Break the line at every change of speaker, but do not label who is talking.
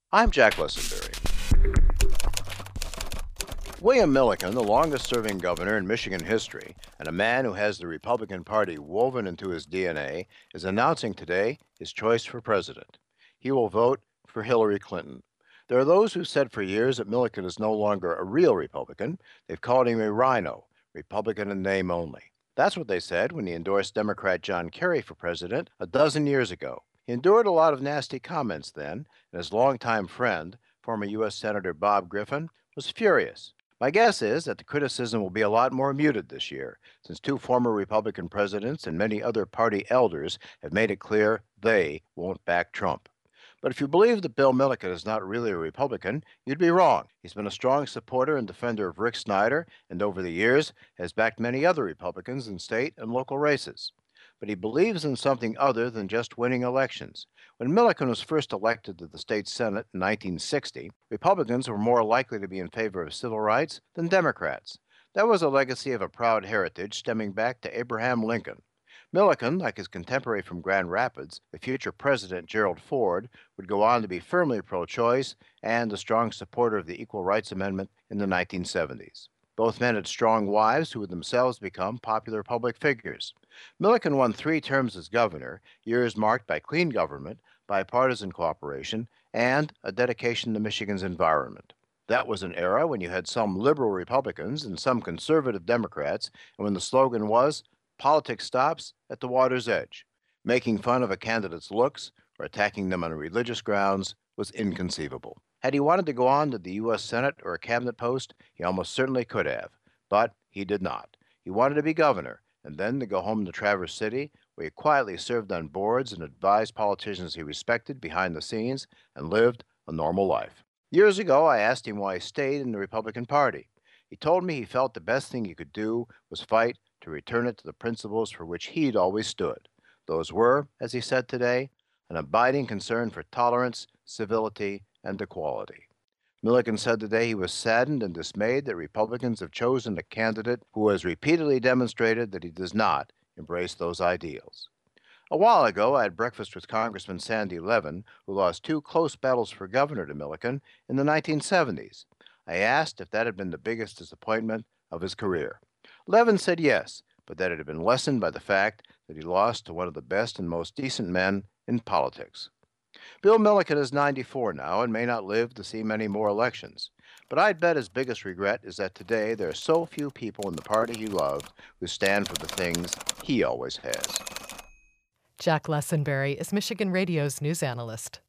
I'm Jack Lessenberry. William Milliken, the longest serving governor in Michigan history, and a man who has the Republican Party woven into his DNA, is announcing today his choice for president. He will vote for Hillary Clinton. There are those who said for years that Milliken is no longer a real Republican. They've called him a rhino, Republican in name only. That's what they said when he endorsed Democrat John Kerry for president a dozen years ago. He endured a lot of nasty comments then, and his longtime friend, former U.S. Senator Bob Griffin, was furious. My guess is that the criticism will be a lot more muted this year, since two former Republican presidents and many other party elders have made it clear they won't back Trump. But if you believe that Bill Milliken is not really a Republican, you'd be wrong. He's been a strong supporter and defender of Rick Snyder, and over the years has backed many other Republicans in state and local races. But he believes in something other than just winning elections. When Milliken was first elected to the state Senate in 1960, Republicans were more likely to be in favor of civil rights than Democrats. That was a legacy of a proud heritage stemming back to Abraham Lincoln. Milliken, like his contemporary from Grand Rapids, the future President Gerald Ford, would go on to be firmly pro choice and a strong supporter of the Equal Rights Amendment in the 1970s. Both men had strong wives who would themselves become popular public figures. Milliken won 3 terms as governor, years marked by clean government, bipartisan cooperation, and a dedication to Michigan's environment. That was an era when you had some liberal Republicans and some conservative Democrats, and when the slogan was, politics stops at the water's edge. Making fun of a candidate's looks or attacking them on religious grounds was inconceivable. Had he wanted to go on to the U.S. Senate or a cabinet post, he almost certainly could have, but he did not. He wanted to be governor and then to go home to Traverse City, where he quietly served on boards and advised politicians he respected behind the scenes and lived a normal life. Years ago, I asked him why he stayed in the Republican Party. He told me he felt the best thing he could do was fight to return it to the principles for which he'd always stood. Those were, as he said today, an abiding concern for tolerance, civility, and equality. Milliken said today he was saddened and dismayed that Republicans have chosen a candidate who has repeatedly demonstrated that he does not embrace those ideals. A while ago, I had breakfast with Congressman Sandy Levin, who lost 2 close battles for governor to Milliken in the 1970s. I asked if that had been the biggest disappointment of his career. Levin said yes, but that it had been lessened by the fact that he lost to one of the best and most decent men in politics. Bill Milliken is 94 now and may not live to see many more elections. But I'd bet his biggest regret is that today there are so few people in the party he loved who stand for the things he always has.
Jack Lessenberry is Michigan Radio's news analyst.